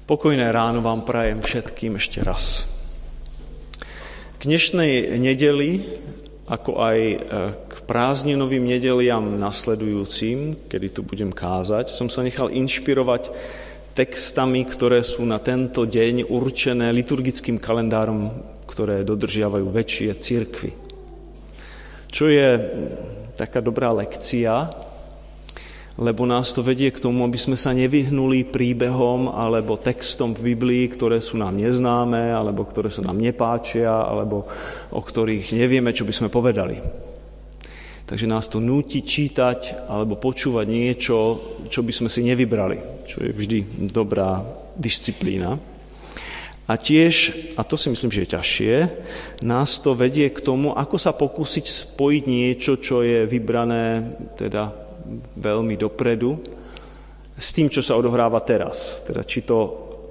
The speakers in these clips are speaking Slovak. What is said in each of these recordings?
Pokojné ráno vám prajem všetkým ešte raz. K dnešnej nedeli, ako aj k prázdninovým nedeliam nasledujúcim, kedy tu budem kázať, som sa nechal inšpirovať textami, ktoré sú na tento deň určené liturgickým kalendárom, ktoré dodržiavajú väčšie cirkvi. Čo je taká dobrá lekcia, lebo nás to vedie k tomu, aby sme sa nevyhnuli príbehom alebo textom v Biblii, ktoré sú nám neznáme, alebo ktoré sa nám nepáčia, alebo o ktorých nevieme, čo by sme povedali. Takže nás to núti čítať alebo počúvať niečo, čo by sme si nevybrali, čo je vždy dobrá disciplína. A tiež, a to si myslím, že je ťažšie, nás to vedie k tomu, ako sa pokúsiť spojiť niečo, čo je vybrané teda veľmi dopredu, s tým, čo sa odohráva teraz. Teda či to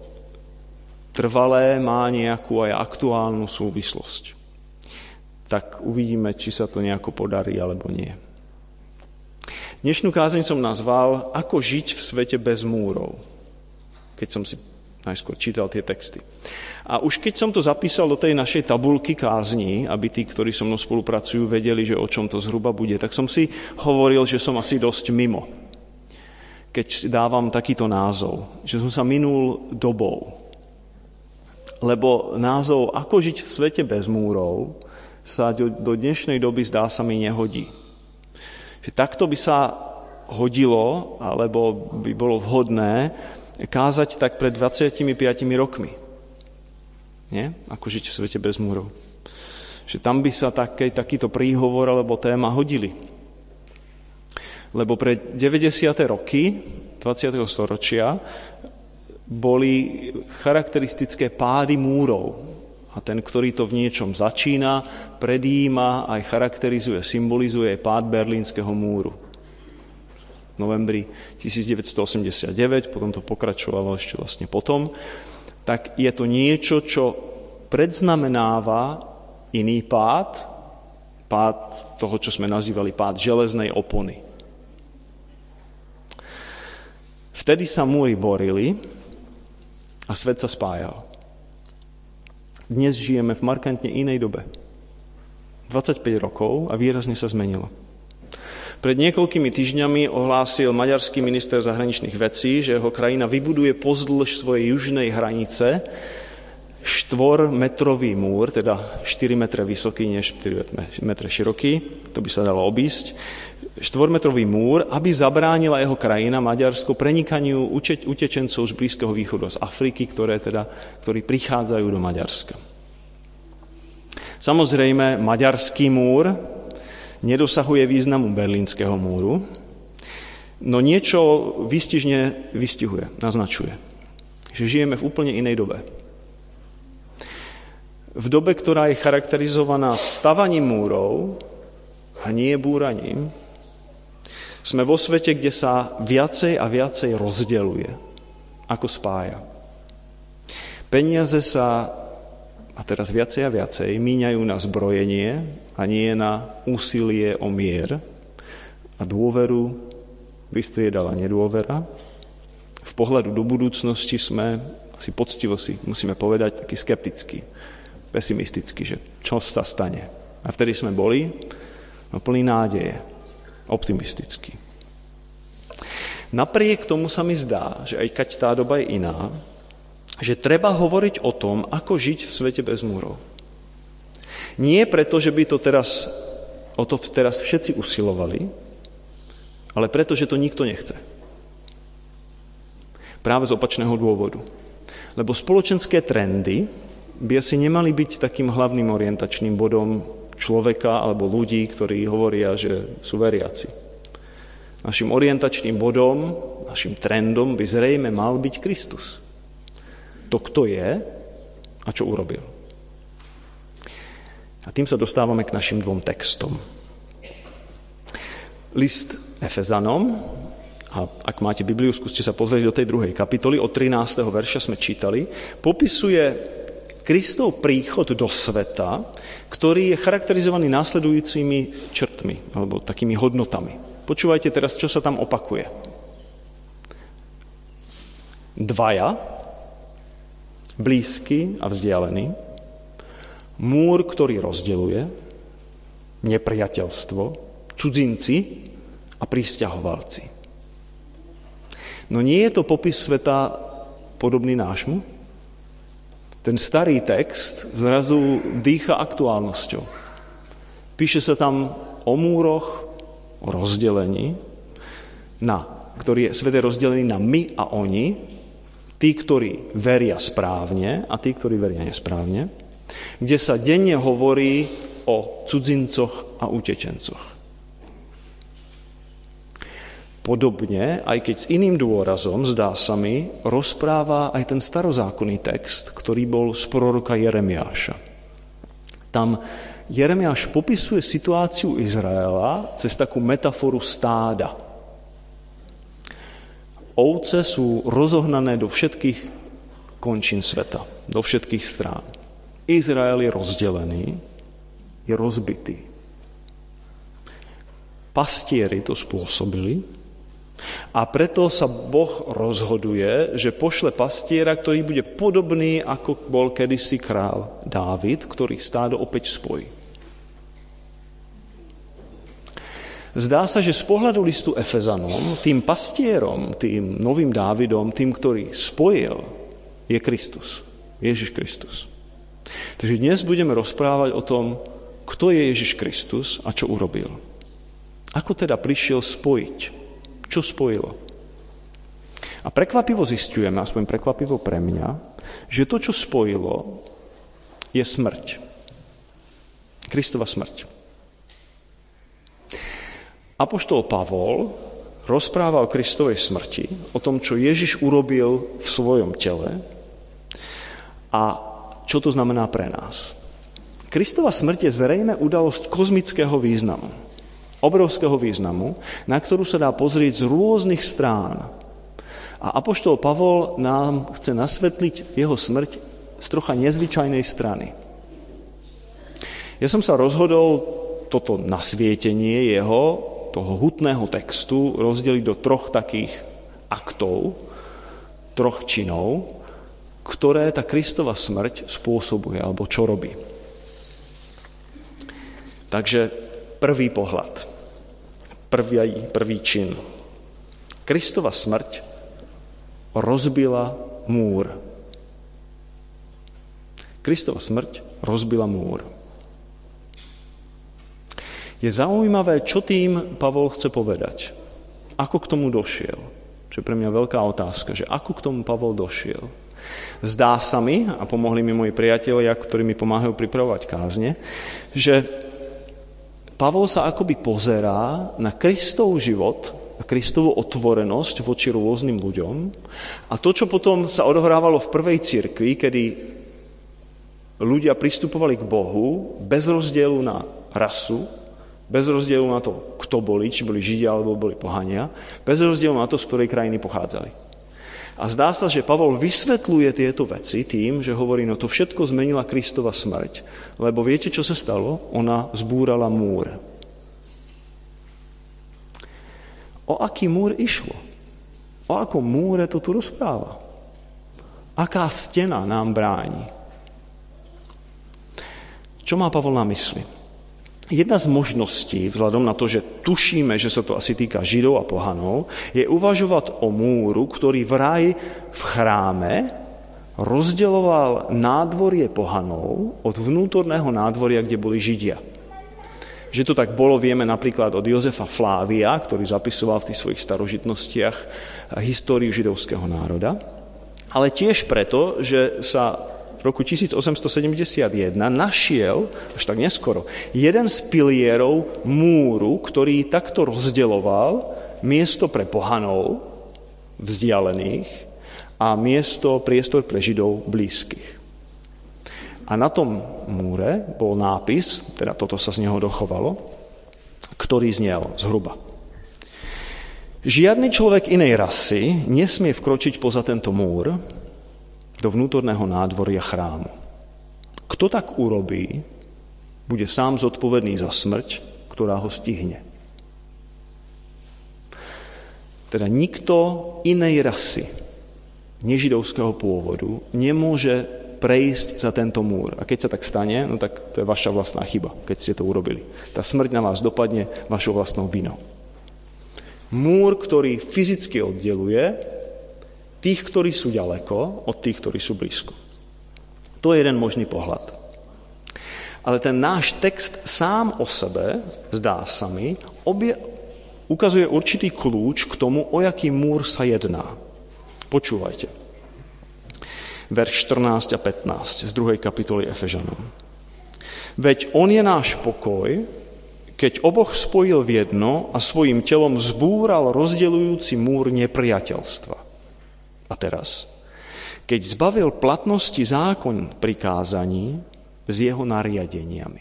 trvalé má nejakú aj aktuálnu súvislosť. Tak uvidíme, či sa to nejako podarí, alebo nie. Dnešnú kázeň som nazval Ako žiť v svete bez múrov, keď som si najskôr čítal tie texty. A už keď som to zapísal do tej našej tabulky kázní, aby tí, ktorí so mnou spolupracujú, vedeli, že o čom to zhruba bude, tak som si hovoril, že som asi dosť mimo, keď dávam takýto názov, že som sa minul dobou. Lebo názov Ako žiť v svete bez múrov sa do dnešnej doby zdá sa mi nehodí. Že takto by sa hodilo, alebo by bolo vhodné kázať tak pred 25 rokmi. Nie? Ako žiť v svete bez múrov. Že tam by sa takýto príhovor alebo téma hodili. Lebo pre 90. roky 20. storočia boli charakteristické pády múrov. A ten, ktorý to v niečom začína, predjíma, aj charakterizuje, symbolizuje pád Berlínskeho múru. V novembri 1989, potom to pokračovalo ešte vlastne potom, tak je to niečo, čo predznamenáva iný pád toho, čo sme nazývali pád železnej opony. Vtedy sa múry borili a svet sa spájal. Dnes žijeme v markantne inej dobe. 25 rokov a výrazne sa zmenilo. Pred niekoľkými týždňami ohlásil maďarský minister zahraničných vecí, že jeho krajina vybuduje pozdĺž svojej južnej hranice 4-metrový múr, teda 4 metre vysoký, než 4 metre široký, to by sa dalo obísť, 4-metrový múr, aby zabránila jeho krajina, Maďarsko, prenikaniu utečencov z Blízkeho východu, z Afriky, ktorí prichádzajú do Maďarska. Samozrejme, maďarský múr nedosahuje významu Berlínskeho múru, no niečo výstižne vystihuje, naznačuje, že žijeme v úplne inej dobe. V dobe, ktorá je charakterizovaná stavaním múrov a nie búraním, sme vo svete, kde sa viacej a viacej rozdeľuje, ako spája. Peniaze sa, a teraz viacej a viacej, míňajú na zbrojenie a nie na úsilie o mier. A dôveru vystriedala nedôvera. V pohľadu do budúcnosti sme, asi poctivo si musíme povedať, taký skeptický, pesimistický, že čo sa stane. A vtedy sme boli plný nádeje, optimistický. Napriek tomu sa mi zdá, že aj keď tá doba je iná, že treba hovoriť o tom, ako žiť v svete bez múrov. Nie preto, že by to o to teraz všetci usilovali, ale preto, že to nikto nechce. Práve z opačného dôvodu. Lebo spoločenské trendy by asi nemali byť takým hlavným orientačným bodom človeka alebo ľudí, ktorí hovoria, že sú veriaci. Našim orientačným bodom, našim trendom by zrejme mal byť Kristus. To, kto je a čo urobil. A tým sa dostávame k našim dvom textom. List Efezanom, a ak máte Bibliu, skúste sa pozrieť do tej 2. kapitoly, od 13. verša sme čítali, popisuje Kristov príchod do sveta, ktorý je charakterizovaný následujúcimi črtmi, alebo takými hodnotami. Počúvajte teraz, čo sa tam opakuje. 2 blízky a vzdialený, múr, ktorý rozdeľuje, nepriateľstvo, cudzinci a prisťahovalci. No nie je to popis sveta podobný nášmu? Ten starý text zrazu dýcha aktuálnosťou. Píše sa tam o múroch, o rozdelení, ktorý je svet je rozdelený na my a oni, tí, ktorí veria správne a tí, ktorí veria nesprávne, kde sa denne hovorí o cudzincoch a utečencoch. Podobne, aj keď s iným dôrazom, zdá sa mi, rozpráva aj ten starozákonný text, ktorý bol z proroka Jeremiáša. Tam Jeremiáš popisuje situáciu Izraela cez takú metaforu stáda. Ovce sú rozohnané do všetkých končín sveta, do všetkých strán. Izrael je rozdelený, je rozbitý. Pastieri to spôsobili a preto sa Boh rozhoduje, že pošle pastiera, ktorý bude podobný, ako bol kedysi král Dávid, ktorý stádo opäť spojí. Zdá sa, že z pohľadu listu Efezanom tým pastierom, tým novým Dávidom, tým, ktorý spojil, je Kristus. Ježiš Kristus. Takže dnes budeme rozprávať o tom, kto je Ježiš Kristus a čo urobil. Ako teda prišiel spojiť? Čo spojilo? A prekvapivo zisťujeme, aspoň prekvapivo pre mňa, že to, čo spojilo, je smrť. Kristova smrť. Apoštol Pavol rozpráva o Kristovej smrti, o tom, čo Ježiš urobil v svojom tele a čo to znamená pre nás. Kristova smrť je zrejme udalosť kozmického významu, obrovského významu, na ktorú sa dá pozrieť z rôznych strán. A apoštol Pavol nám chce nasvetliť jeho smrť z trocha nezvyčajnej strany. Ja som sa rozhodol toto nasvietenie toho hutného textu rozdeliť do troch takých aktov, troch činov, ktoré tá Kristova smrť spôsobuje, alebo čo robí. Takže prvý pohľad, prvý čin. Kristova smrť rozbila múr. Kristova smrť rozbila múr. Je zaujímavé, čo tým Pavol chce povedať. Ako k tomu došiel? Čo je pre mňa veľká otázka, že ako k tomu Pavol došiel. Zdá sa mi, a pomohli mi moji priatelia, ktorí mi pomáhajú pripravovať kázne, že Pavol sa akoby pozerá na Kristov život, na Kristovu otvorenosť voči rôznym ľuďom a to, čo potom sa odohrávalo v prvej cirkvi, kedy ľudia pristupovali k Bohu bez rozdielu na rasu, bez rozdielu na to, kto boli, či boli Židia alebo boli pohania, bez rozdielu na to, z ktorej krajiny pochádzali. A zdá sa, že Pavol vysvetľuje tieto veci tým, že hovorí, no to všetko zmenila Kristova smrť. Lebo viete, čo sa stalo? Ona zbúrala múr. O aký múr išlo? O akom múre to tu rozpráva? Aká stena nám bráni? Čo má Pavol na mysli? Jedna z možností, vzhľadom na to, že tušíme, že sa to asi týka Židov a pohanov, je uvažovať o múru, ktorý vraj v chráme rozdeľoval nádvorie pohanov od vnútorného nádvoria, kde boli Židia. Že to tak bolo, vieme napríklad od Jozefa Flávia, ktorý zapisoval v tých svojich starožitnostiach históriu židovského národa, ale tiež preto, že sa v roku 1871 našiel, až tak neskoro, jeden z pilierov múru, ktorý takto rozdeľoval miesto pre pohanov vzdialených a priestor pre Židov blízkych. A na tom múre bol nápis, teda toto sa z neho dochovalo, ktorý znel zhruba. Žiadny človek inej rasy nesmie vkročiť poza tento múr do vnútorného nádvoria chrámu. Kto tak urobí, bude sám zodpovedný za smrť, ktorá ho stihne. Teda nikto inej rasy nežidovského pôvodu nemôže prejsť za tento múr. A keď sa tak stane, no tak to je vaša vlastná chyba, keď ste to urobili. Tá smrť na vás dopadne vašou vlastnou vinou. Múr, ktorý fyzicky oddeluje tých, ktorí sú ďaleko, od tých, ktorí sú blízko. To je jeden možný pohľad. Ale ten náš text sám o sebe, zdá sa mi, ukazuje určitý kľúč k tomu, o jaký múr sa jedná. Počúvajte. Verš 14 a 15 z 2. kapitoly Efežanom. Veď on je náš pokoj, keď oboch spojil v jedno a svojím telom zbúral rozdeľujúci múr nepriateľstva. A teraz, keď zbavil platnosti zákon prikázaní s jeho nariadeniami.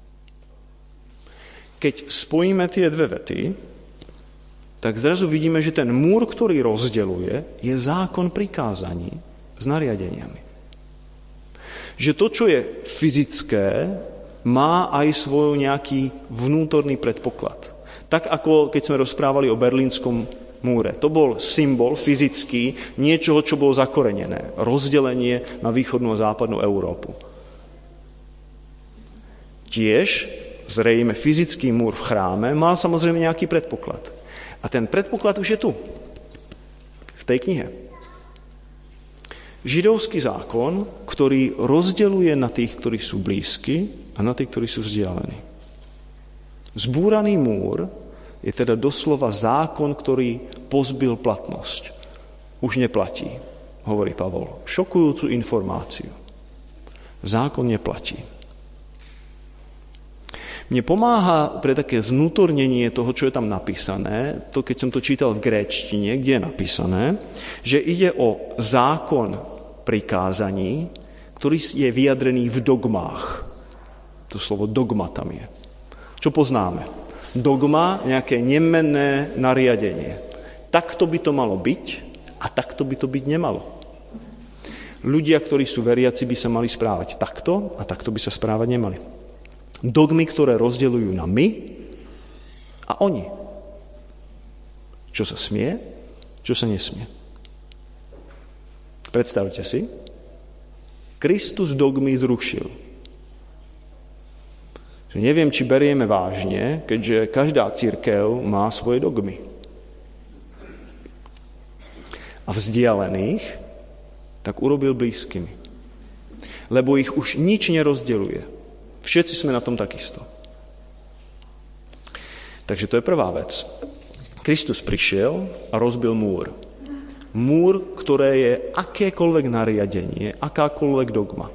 Keď spojíme tie dve vety, tak zrazu vidíme, že ten múr, ktorý rozdeľuje, je zákon prikázaní s nariadeniami. Že to, čo je fyzické, má aj svoj nejaký vnútorný predpoklad. Tak ako keď sme rozprávali o Berlínskom múre. To bol symbol fyzický niečoho, čo bolo zakorenené. Rozdelenie na východnú a západnú Európu. Tiež zrejme fyzický múr v chráme mal samozrejme nejaký predpoklad. A ten predpoklad už je tu. V tej knihe. Židovský zákon, ktorý rozdeľuje na tých, ktorí sú blízki a na tých, ktorí sú vzdialení. Zbúraný múr je teda doslova zákon, ktorý pozbil platnosť. Už neplatí, hovorí Pavol. Šokujúcu informáciu. Zákon neplatí. Mne pomáha pre také znútornenie toho, čo je tam napísané, to keď som to čítal v gréčtine, kde je napísané, že ide o zákon prikázaní, ktorý je vyjadrený v dogmách. To slovo dogma tam je. Čo poznáme? Dogma, nejaké nemenné nariadenie. Takto by to malo byť a takto by to byť nemalo. Ľudia, ktorí sú veriaci, by sa mali správať takto a takto by sa správať nemali. Dogmy, ktoré rozdeľujú na my a oni. Čo sa smie, čo sa nesmie. Predstavte si, Kristus dogmy zrušil. Neviem, či berieme vážne, keďže každá cirkev má svoje dogmy. A vzdialených tak urobil blízkymi. Lebo ich už nič nerozdeľuje. Všetci sme na tom takisto. Takže to je prvá vec. Kristus prišiel a rozbil múr. Múr, ktoré je akékoľvek nariadenie, akákoľvek dogma.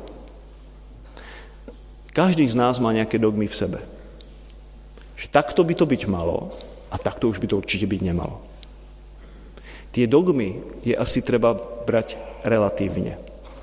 Každý z nás má nejaké dogmy v sebe. Že takto by to byť malo a takto už by to určite byť nemalo. Tie dogmy je asi treba brať relatívne.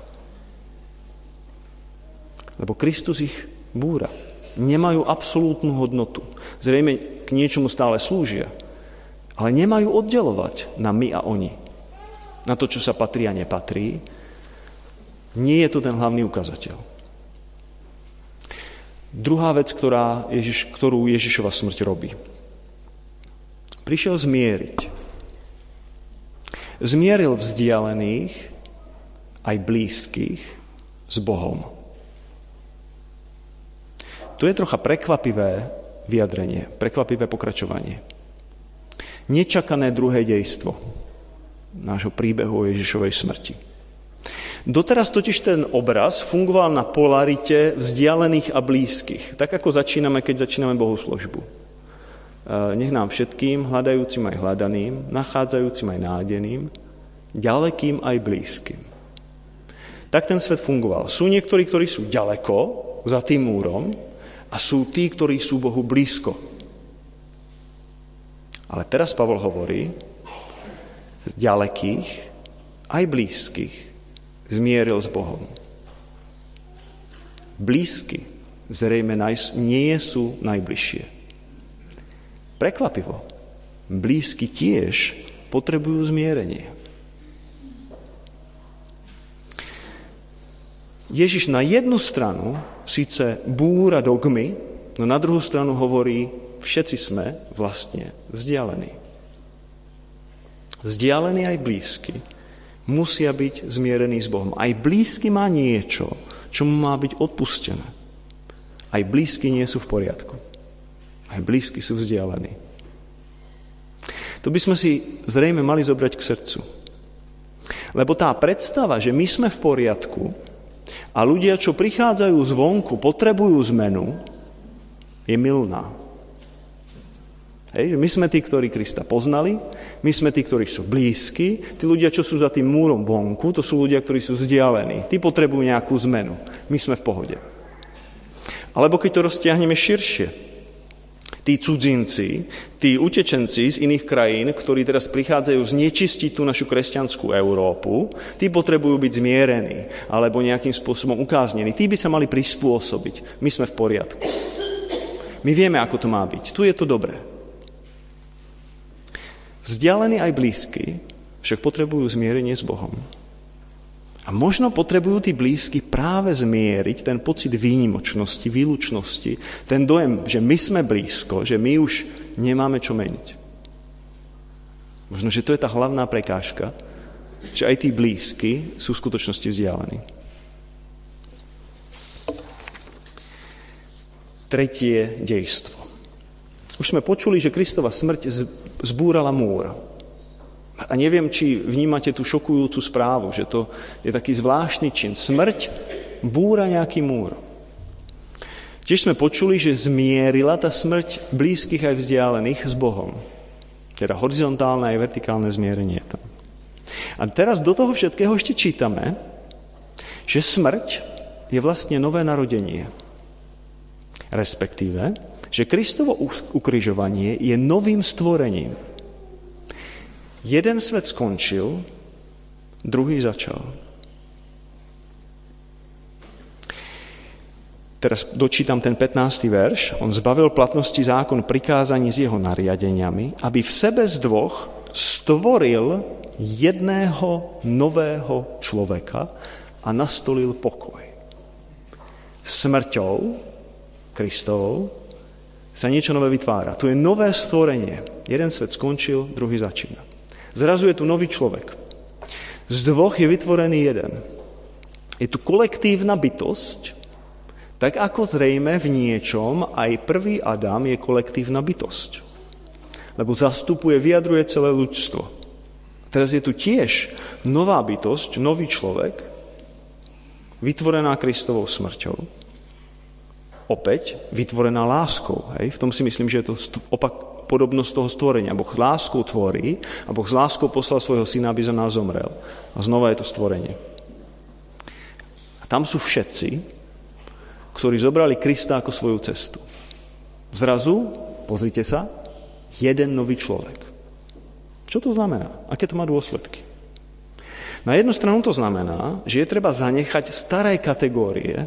Lebo Kristus ich búra. Nemajú absolútnu hodnotu. Zrejme k niečomu stále slúžia. Ale nemajú oddelovať na my a oni. Na to, čo sa patrí a nepatrí. Nie je to ten hlavný ukazateľ. Druhá vec, ktorú Ježišova smrť robí. Prišiel zmieriť. Zmieril vzdialených aj blízkych s Bohom. To je trocha prekvapivé vyjadrenie, prekvapivé pokračovanie. Nečakané druhé dejstvo nášho príbehu o Ježišovej smrti. Doteraz totiž ten obraz fungoval na polarite vzdialených a blízkych. Tak ako keď začíname bohoslužbu. Nech nám všetkým, hľadajúcim aj hľadaným, nachádzajúcim aj nádeným, ďalekým aj blízkym. Tak ten svet fungoval. Sú niektorí, ktorí sú ďaleko, za tým múrom, a sú tí, ktorí sú Bohu blízko. Ale teraz Pavol hovorí, z ďalekých aj blízkych zmieril s Bohom. Blízky zrejme nie sú najbližšie. Prekvapivo. Blízky tiež potrebujú zmierenie. Ježiš na jednu stranu síce búra dogmy, no na druhú stranu hovorí, všetci sme vlastne vzdialení. Vzdialení aj blízky musia byť zmierení s Bohom. Aj blízky má niečo, čo mu má byť odpustené. Aj blízky nie sú v poriadku. Aj blízky sú vzdialení. To by sme si zrejme mali zobrať k srdcu. Lebo tá predstava, že my sme v poriadku a ľudia, čo prichádzajú zvonku, potrebujú zmenu, je mylná. Hej, my sme tí, ktorí Krista poznali, my sme tí, ktorí sú blízki, tí ľudia, čo sú za tým múrom vonku, to sú ľudia, ktorí sú vzdialení. Tí potrebujú nejakú zmenu. My sme v pohode. Alebo keď to roztiahneme širšie, tí cudzinci, tí utečenci z iných krajín, ktorí teraz prichádzajú znečistiť tú našu kresťanskú Európu, tí potrebujú byť zmierení alebo nejakým spôsobom ukáznení. Tí by sa mali prispôsobiť. My sme v poriadku. My vieme, ako to má byť. Tu je to dobré. Vzdialení aj blízky však potrebujú zmierenie s Bohom. A možno potrebujú tí blízky práve zmieriť ten pocit výnimočnosti, výlučnosti, ten dojem, že my sme blízko, že my už nemáme čo meniť. Možno, že to je tá hlavná prekážka, že aj tí blízky sú v skutočnosti vzdialení. Tretie dejstvo. Už sme počuli, že Kristova smrť zbúrala múr. A neviem, či vnímate tú šokujúcu správu, že to je taký zvláštny čin. Smrť búra nejaký múr. Tiež sme počuli, že zmierila tá smrť blízkych aj vzdialených s Bohom. Teda horizontálne aj vertikálne zmierenie tam. A teraz do toho všetkého ešte čítame, že smrť je vlastne nové narodenie. Respektíve, že Kristovo ukrižovanie je novým stvorením. Jeden svet skončil, druhý začal. Teraz dočítam ten 15. verš. On zbavil platnosti zákon prikázaní s jeho nariadeniami, aby v sebe z dvoch stvoril jedného nového človeka a nastolil pokoj. Smrťou Kristovou sa niečo nové vytvára. Tu je nové stvorenie. Jeden svet skončil, druhý začína. Zrazu je tu nový človek. Z dvoch je vytvorený jeden. Je tu kolektívna bytosť, tak ako zrejme v niečom aj prvý Adam je kolektívna bytosť. Lebo zastupuje, vyjadruje celé ľudstvo. Teraz je tu tiež nová bytosť, nový človek, vytvorená Kristovou smrťou. Opäť vytvorená láskou. Hej? V tom si myslím, že je to podobnosť toho stvorenia. Boh láskou tvorí a Boh s láskou poslal svojho syna, aby za nás zomrel. A znova je to stvorenie. A tam sú všetci, ktorí zobrali Krista ako svoju cestu. Zrazu, pozrite sa, jeden nový človek. Čo to znamená? Aké to má dôsledky? Na jednu stranu to znamená, že je treba zanechať staré kategórie,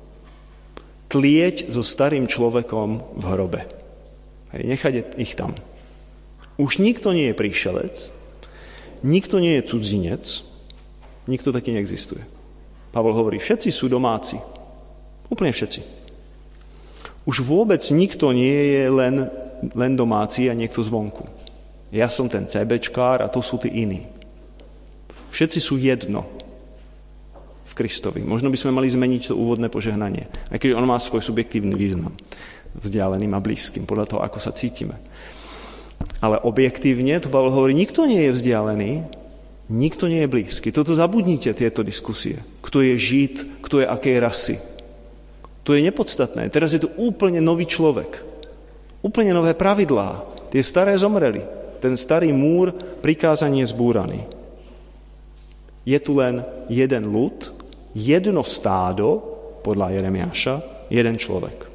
tlieť so starým človekom v hrobe. Hej, nechať ich tam. Už nikto nie je príšelec, nikto nie je cudzinec, nikto taký neexistuje. Pavol hovorí, všetci sú domáci. Úplne všetci. Už vôbec nikto nie je len domáci a niekto zvonku. Ja som ten CBčkár a to sú tí iní. Všetci sú jedno v Kristovi. Možno by sme mali zmeniť to úvodné požehnanie, aj keď on má svoj subjektívny význam. Vzdialeným a blízkym, podľa toho, ako sa cítime. Ale objektívne, to Pavol hovorí, nikto nie je vzdialený, nikto nie je blízky. Toto zabudnite, tieto diskusie. Kto je Žid, kto je akej rasy. To je nepodstatné. Teraz je tu úplne nový človek. Úplne nové pravidlá. Tie staré zomreli. Ten starý múr prikázanie zbúraný. Je tu len jeden ľud, jedno stádo, podľa Jeremiáša, jeden človek.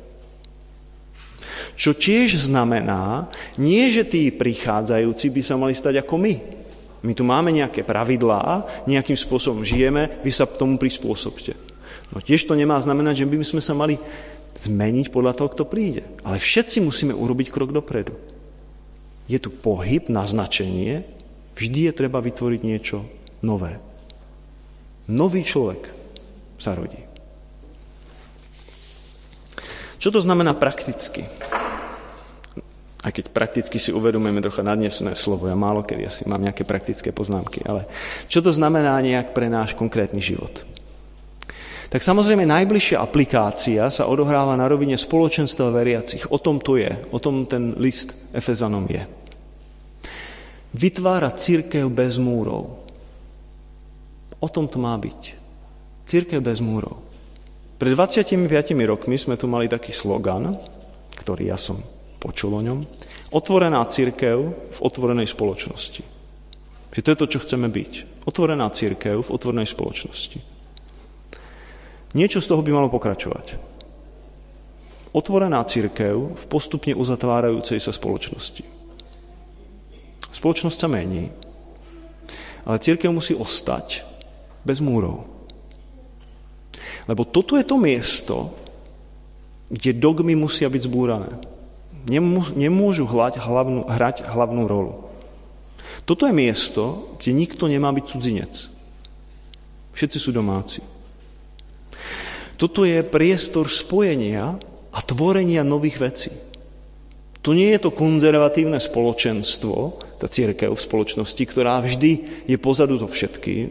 Čo tiež znamená, nie, že tí prichádzajúci by sa mali stať ako my. My tu máme nejaké pravidlá, nejakým spôsobom žijeme, vy sa k tomu prispôsobte. No tiež to nemá znamenať, že by sme sa mali zmeniť podľa toho, kto príde. Ale všetci musíme urobiť krok dopredu. Je tu pohyb, naznačenie, vždy je treba vytvoriť niečo nové. Nový človek sa rodí. Čo to znamená prakticky? Aj keď prakticky si uvedomujeme trocha nadnesené slovo, ja málo kedy asi mám nejaké praktické poznámky, ale čo to znamená nejak pre náš konkrétny život? Tak samozrejme najbližšia aplikácia sa odohráva na rovine spoločenstva veriacich. O tom to je, o tom ten list Efezanom je. Vytvára cirkev bez múrov. O tom to má byť. Cirkev bez múrov. Pred 25 rokmi sme tu mali taký slogan, ktorý ja som počul o ňom. Otvorená cirkev v otvorenej spoločnosti. Že to je to, čo chceme byť. Otvorená cirkev v otvorenej spoločnosti. Niečo z toho by malo pokračovať. Otvorená cirkev v postupne uzatvárajúcej sa spoločnosti. Spoločnosť sa mení, ale cirkev musí ostať bez múrov. Lebo toto je to miesto, kde dogmy musia byť zbúrané. Nemôžu hrať hlavnú rolu. Toto je miesto, kde nikto nemá byť cudzinec. Všetci sú domáci. Toto je priestor spojenia a tvorenia nových vecí. To nie je to konzervatívne spoločenstvo, tá cirkev v spoločnosti, ktorá vždy je pozadu so všetkým,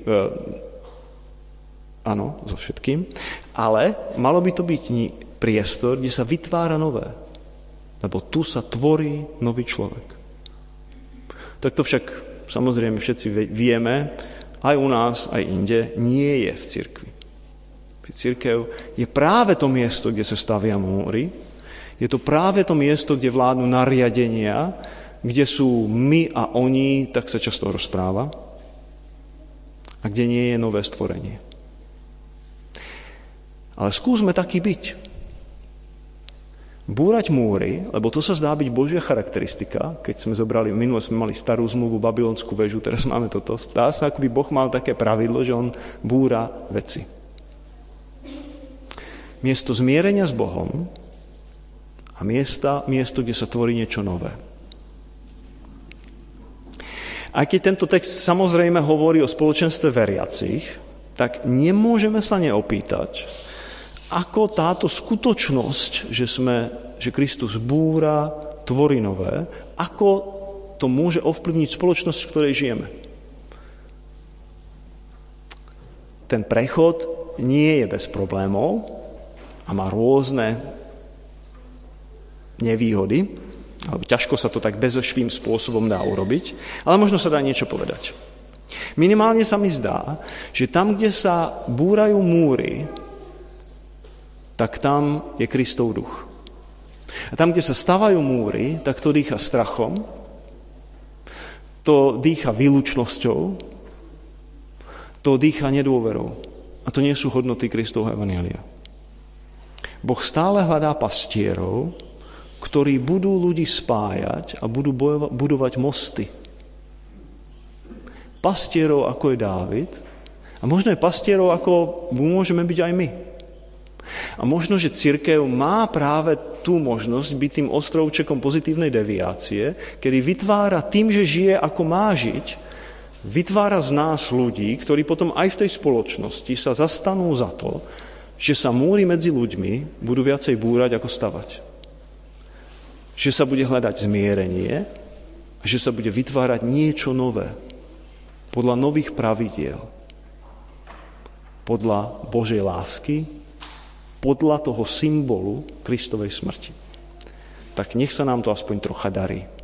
áno, so všetkým, ale malo by to byť priestor, kde sa vytvára nové. Lebo tu sa tvorí nový človek. Tak to však samozrejme všetci vieme, aj u nás, aj inde, nie je v cirkvi. Cirkev je práve to miesto, kde sa stavia múry, je to práve to miesto, kde vládnu nariadenia, kde sú my a oni, tak sa často rozpráva, a kde nie je nové stvorenie. Ale skúsme taký byť. Búrať múry, lebo to sa zdá byť Božia charakteristika, keď sme zobrali, minule sme mali starú zmluvu, babylonskú väžu, teraz máme toto. Zdá sa, ako by Boh mal také pravidlo, že on búra veci. Miesto zmierenia s Bohom a miesto, kde sa tvorí niečo nové. Aj keď tento text samozrejme hovorí o spoločenstve veriacich, tak nemôžeme sa neopýtať, ako táto skutočnosť, že Kristus búra, tvorí nové, ako to môže ovplyvniť spoločnosť, v ktorej žijeme. Ten prechod nie je bez problémov a má rôzne nevýhody, alebo ťažko sa to tak bezošvým spôsobom dá urobiť, ale možno sa dá niečo povedať. Minimálne sa mi zdá, že tam, kde sa búrajú múry, tak tam je Kristov duch. A tam, kde sa stavajú múry, tak to dýcha strachom, to dýcha výlučnosťou, to dýcha nedôverou. A to nie sú hodnoty Kristovho evanjelia. Boh stále hľadá pastierov, ktorí budú ľudí spájať a budú budovať mosty. Pastierov, ako je Dávid, a možno aj pastierov, ako môžeme byť aj my. A možno, že cirkev má práve tú možnosť byť tým ostrovčekom pozitívnej deviácie, kedy vytvára tým, že žije ako má žiť, vytvára z nás ľudí, ktorí potom aj v tej spoločnosti sa zastanú za to, že sa múry medzi ľuďmi budú viacej búrať ako stavať. Že sa bude hľadať zmierenie a že sa bude vytvárať niečo nové podľa nových pravidiel, podľa Božej lásky, podľa toho symbolu Kristovej smrti. Tak nech sa nám to aspoň trocha darí.